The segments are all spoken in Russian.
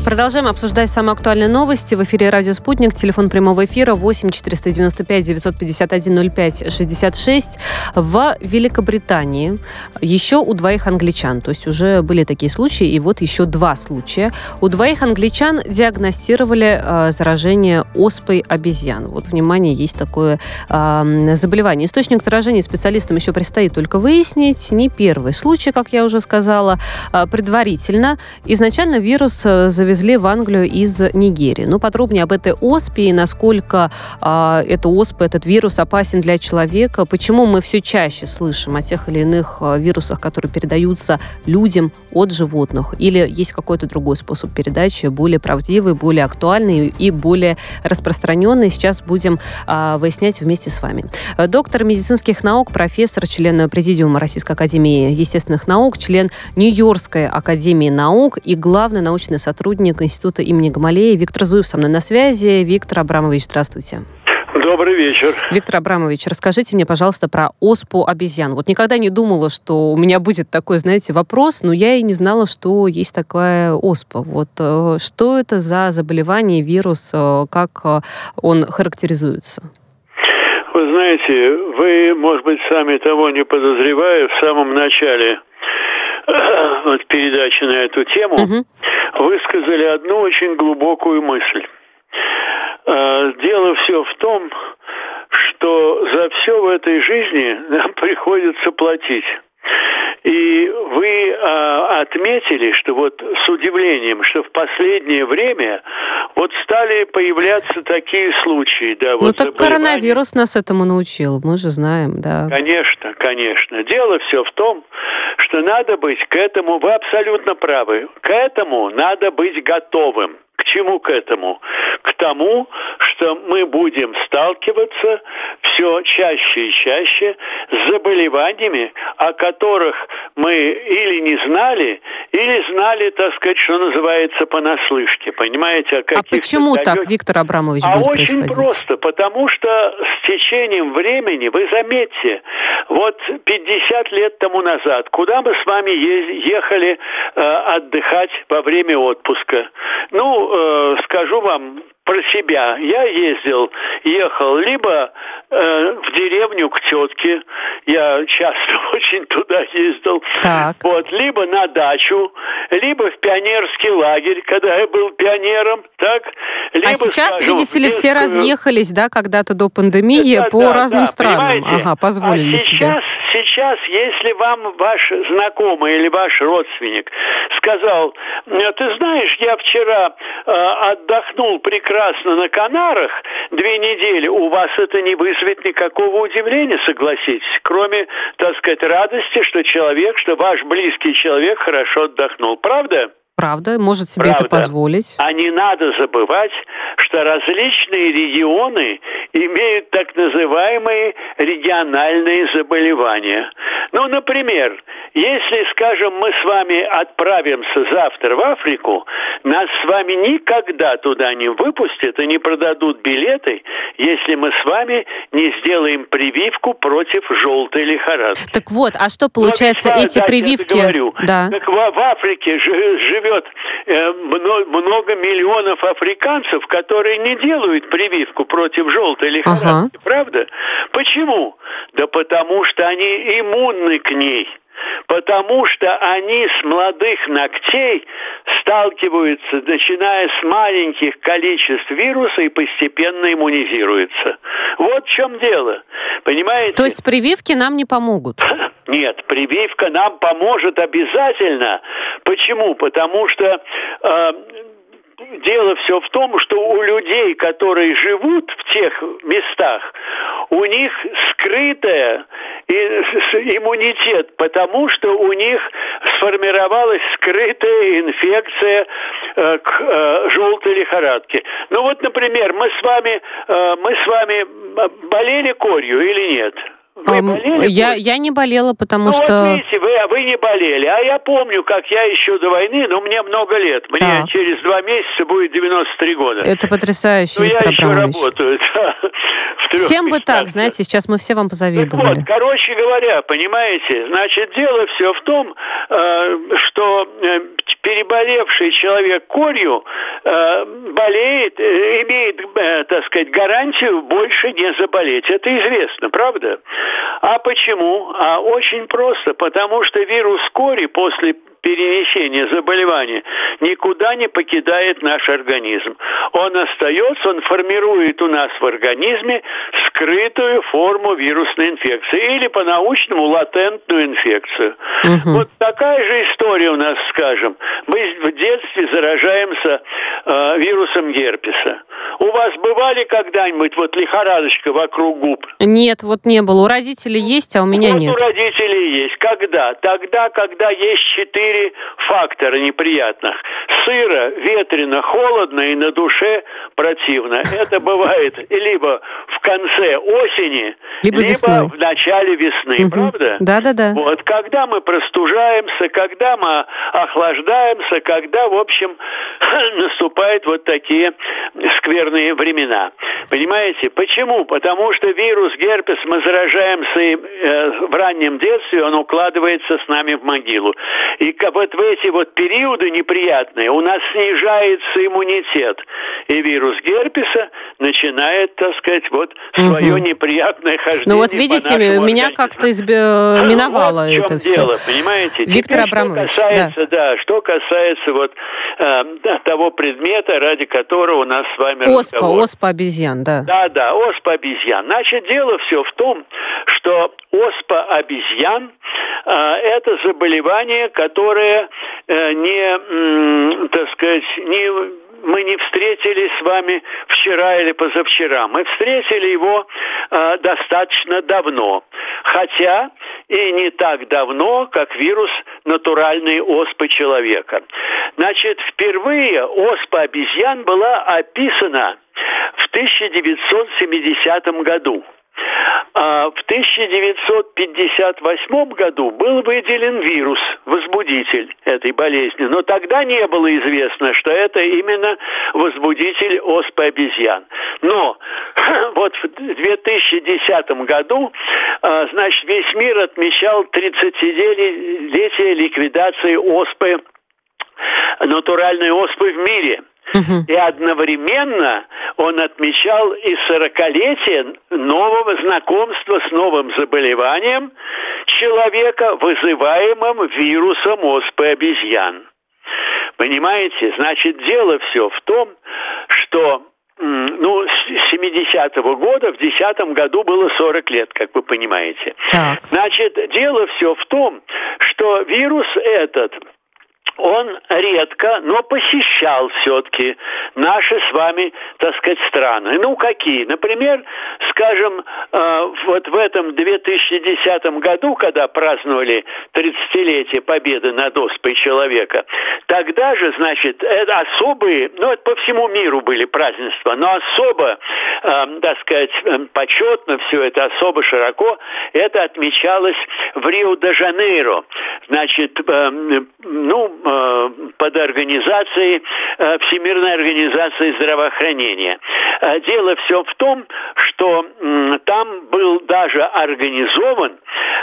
Продолжаем обсуждать самые актуальные новости. В эфире «Радио Спутник». Телефон прямого эфира 8 495 951 05 66. В Великобритании еще у 2 англичан. То есть уже были такие случаи, и вот еще 2 случая. У 2 англичан диагностировали заражение оспой обезьян. Вот, внимание, есть такое заболевание. Источник заражения специалистам еще предстоит только выяснить. Не первый случай, как я уже сказала. Предварительно. Изначально вирус завезли в Англию из Нигерии. Но подробнее об этой оспе и насколько эта оспа, этот вирус опасен для человека, почему мы все чаще слышим о тех или иных вирусах, которые передаются людям от животных, или есть какой-то другой способ передачи, более правдивый, более актуальный и более распространенный. Сейчас будем выяснять вместе с вами. Доктор медицинских наук, профессор, член Президиума Российской академии естественных наук, член Нью-Йоркской академии наук и главный научный сотрудник Института имени Гамалеи Виктор Зуев со мной на связи. Виктор Абрамович, здравствуйте. Добрый вечер. Виктор Абрамович, расскажите мне, пожалуйста, про оспу обезьян. Вот никогда не думала, что у меня будет такой, знаете, вопрос, но я и не знала, что есть такая оспа. Вот что это за заболевание, вирус, как он характеризуется? Вы знаете, вы, может быть, сами того не подозревая, в самом начале передачи на эту тему высказали одну очень глубокую мысль. Дело все в том, что за все в этой жизни нам приходится платить. И вы отметили, что вот с удивлением, что в последнее время вот стали появляться такие случаи. Да, вот так коронавирус нас этому научил, мы же знаем, да. Конечно, конечно. Дело все в том, что надо быть к этому, вы абсолютно правы, к этому надо быть готовым. К чему к этому? К тому, что мы будем сталкиваться все чаще и чаще с заболеваниями, о которых мы или не знали, или знали, так сказать, что называется, понаслышке. Понимаете, о каких-то... А почему так, Виктор Абрамович, будет происходить? Очень просто, потому что с течением времени, вы заметьте, вот 50 лет тому назад, куда мы с вами ехали отдыхать во время отпуска? Скажу вам про себя. Я ехал либо в деревню к тетке, я часто очень туда ездил, либо на дачу, либо в пионерский лагерь, когда я был пионером, либо, сейчас, видите ли, все разъехались, да, когда-то до пандемии по разным странам. Позволили себе. Сейчас, если вам ваш знакомый или ваш родственник сказал, ты знаешь, я вчера отдохнул прекрасно на Канарах 2 недели, у вас это не вызовет никакого удивления, согласитесь, кроме, так сказать, радости, что ваш близкий человек хорошо отдохнул. Правда? Правда, может себе это позволить. А не надо забывать, что различные регионы имеют так называемые региональные заболевания. Например, если, скажем, мы с вами отправимся завтра в Африку, нас с вами никогда туда не выпустят и не продадут билеты, если мы с вами не сделаем прививку против желтой лихорадки. Так вот, а что получается, эти прививки... Да. Так в Африке живет много миллионов африканцев, которые не делают прививку против желтой лихорадки. Правда? Почему? Да потому что они иммунны к ней. Потому что они с молодых ногтей сталкиваются, начиная с маленьких количеств вируса и постепенно иммунизируются. Вот в чем дело. Понимаете? То есть прививки нам не помогут? Нет, прививка нам поможет обязательно. Почему? Потому что дело все в том, что у людей, которые живут в тех местах, у них скрытая иммунитет, потому что у них сформировалась скрытая инфекция к желтой лихорадке. Например, мы с вами болели корью или нет? Я не болела, потому что... Вот видите, вы не болели. А я помню, как я еще до войны, мне много лет. Мне через 2 месяца будет 93 года. Это потрясающе, Виктор Абрамович. Я еще работаю. в 3 Всем бы так, местах. знаете, сейчас мы все вам позавидовали. Вот, короче говоря, понимаете, значит, дело все в том, что переболевший человек корью болеет, имеет, так сказать, гарантию больше не заболеть. Это известно, правда? А почему? А очень просто, потому что вирус кори после перенесения заболевания никуда не покидает наш организм. Он остается, он формирует у нас в организме скрытую форму вирусной инфекции или по-научному латентную инфекцию. Вот такая же история у нас, скажем. Мы в детстве заражаемся вирусом герпеса. У вас бывали когда-нибудь вот лихорадочка вокруг губ? Нет, вот не было. У родителей есть, а у меня нет. У родителей есть. Когда? Тогда, когда есть 4 фактора неприятных. Сыро, ветрено, холодно и на душе противно. Это бывает либо в конце осени, либо в начале весны. Правда? Да. Вот. Когда мы простужаемся, когда мы охлаждаемся, когда, в общем, наступают вот такие скверные времена. Понимаете? Почему? Потому что вирус герпес мы заражаемся в раннем детстве, он укладывается с нами в могилу. И вот в эти вот периоды неприятные у нас снижается иммунитет. И вирус герпеса начинает, так сказать, вот свое неприятное хождение. Ну вот видите, меня как-то миновало вот это все. Дело, понимаете? Виктор Абрамович, что касается вот того предмета, ради которого у нас с вами разговор. Оспа обезьян, да. Да, оспа обезьян. Значит, дело все в том, что оспа обезьян это заболевание, которое мы не встретили с вами вчера или позавчера. Мы встретили его достаточно давно. Хотя и не так давно, как вирус натуральной оспы человека. Значит, впервые оспа обезьян была описана в 1970 году. В 1958 году был выделен вирус, возбудитель этой болезни. Но тогда не было известно, что это именно возбудитель оспы обезьян. Но вот в 2010 году, значит, весь мир отмечал 30-летие ликвидации оспы, натуральной оспы в мире. И одновременно он отмечал и 40-летие нового знакомства с новым заболеванием человека, вызываемым вирусом оспы обезьян. Понимаете? Значит, дело все в том, что с 70-го года, в 10-м году было 40 лет, как вы понимаете. Так. Значит, дело все в том, что вирус этот... Он редко, но посещал все-таки наши с вами, так сказать, страны. Ну, какие? Например, скажем, вот в этом 2010 году, когда праздновали 30-летие победы над оспой человека, тогда же, значит, это особые, это по всему миру были празднества, но особо, так сказать, почетно все это, особо широко, это отмечалось в Рио-де-Жанейро. Значит, под организацией Всемирной организации здравоохранения. Дело все в том, что там был даже организована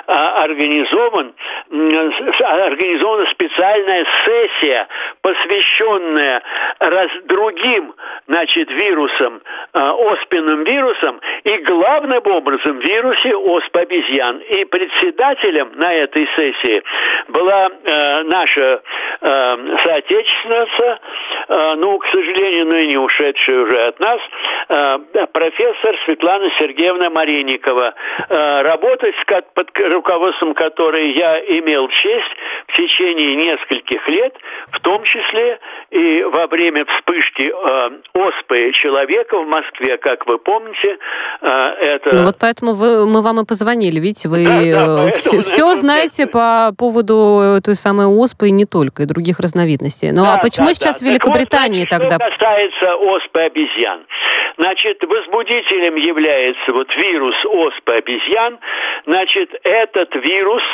специальная сессия, посвященная другим, значит, вирусам, оспенным вирусам, и главным образом вирусе оспы обезьян. И председателем на этой сессии была наша соотечественница, к сожалению, и не ушедшая уже от нас, профессор Светлана Сергеевна Маринникова, работать под руководством которой я имел честь в течение нескольких лет, в том числе и во время вспышки оспы человека в Москве, как вы помните, это... вот поэтому мы вам и позвонили, видите, вы все знаете по поводу той самой оспы и не только, и других разновидностей. А почему сейчас в Великобритании тогда? Что касается оспы обезьян. Значит, возбудителем является вирус оспы обезьян. Значит, этот вирус,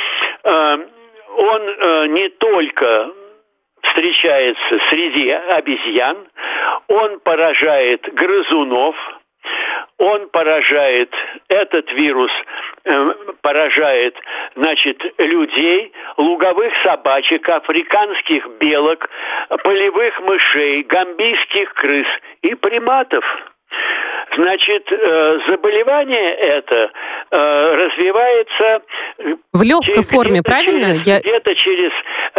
он не только встречается среди обезьян, он поражает грызунов, этот вирус поражает, значит, людей, луговых собачек, африканских белок, полевых мышей, гамбийских крыс и приматов. Значит, заболевание это развивается в легкой форме, правильно? Где-то через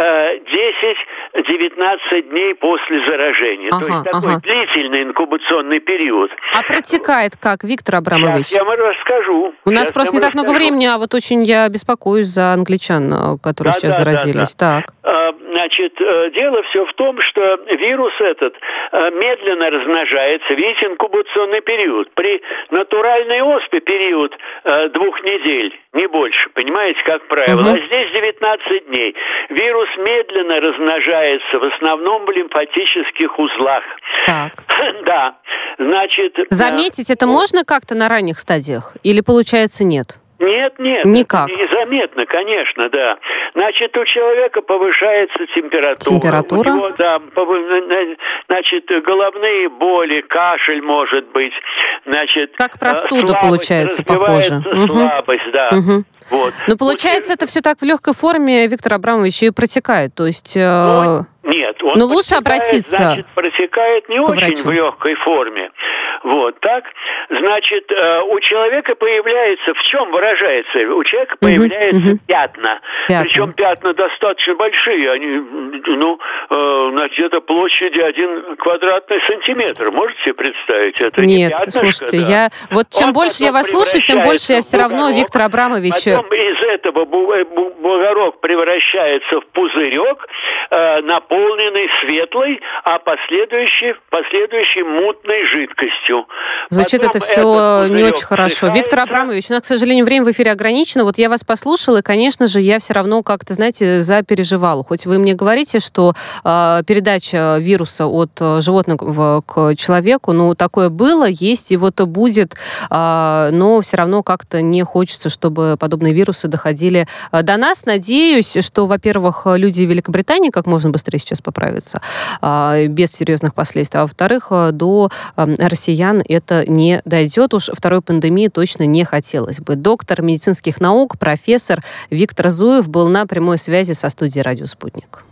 10-19 дней после заражения. То есть такой длительный инкубационный период. А протекает как, Виктор Абрамович? Сейчас я вам расскажу. У нас просто не так много времени, а вот очень я беспокоюсь за англичан, которые сейчас заразились. Так. Значит, дело все в том, что вирус этот медленно размножается. Видите, инкубационный период. При натуральной оспе период 2 недель, не больше, понимаете, как правило. А здесь 19 дней. Вирус медленно размножается, в основном в лимфатических узлах. Так. Да. Значит... Заметить это можно как-то на ранних стадиях? Или, получается, нет? Нет. Никак. Незаметно, конечно, да. Значит, у человека повышается температура. Температура? У него, значит, головные боли, кашель может быть. Значит, как простуда, получается, похоже. Слабость, да. Вот. Но получается, это все так в легкой форме, Виктор Абрамович, и протекает. То есть... Нет, но лучше обратиться. Значит, протекает не очень врачу. В легкой форме. Вот так. Значит, у человека появляется, в чем выражается? У человека появляются пятна. Причем пятна достаточно большие. Они, где-то площадью 1 квадратный сантиметр. Можете себе представить? Это нет, не пятнышко, слушайте, да. Чем больше я вас слушаю, тем больше я все равно, Виктор Абрамович... Потом из этого бугорок превращается в пузырек, наполненный светлой, а последующей мутной жидкостью. Звучит это все не очень хорошо. Виктор Абрамович, у нас, к сожалению, время в эфире ограничено. Вот я вас послушала, и, конечно же, я все равно как-то, знаете, запереживала. Хоть вы мне говорите, что передача вируса от животного к человеку, такое было, есть и вот будет, но все равно как-то не хочется, чтобы подобные вирусы доходили до нас. Надеюсь, что, во-первых, люди в Великобритании как можно быстрее сейчас поправятся, без серьезных последствий, а во-вторых, до россиян это не дойдет. Уж второй пандемии точно не хотелось бы. Доктор медицинских наук, профессор Виктор Зуев был на прямой связи со студией «Радио Спутник».